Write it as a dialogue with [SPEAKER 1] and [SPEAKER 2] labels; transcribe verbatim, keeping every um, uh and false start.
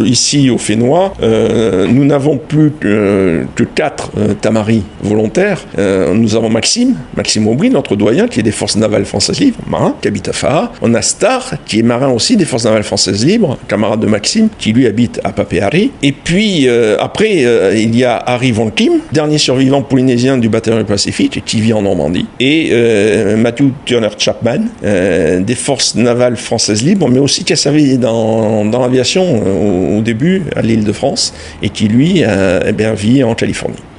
[SPEAKER 1] Ici, au Fénois, euh, nous n'avons plus que, que quatre euh, tamaris volontaires. Euh, nous avons Maxime, Maxime Aubry, notre doyen, qui est des forces navales françaises libres, marin, qui habite à Faa. On a Star, qui est marin aussi des forces navales françaises libres, camarade de Maxime, qui lui habite à Papeari. Et puis, euh, après, euh, il y a Harry Von Kim, dernier survivant polynésien du bataillon du Pacifique, qui vit en Normandie. Et euh, Matthew Turner Chapman, euh, des forces navales françaises libres, mais aussi qui a servi dans, dans l'aviation euh, au début à l'Île-de-France et qui, lui, euh, eh bien, vit en Californie.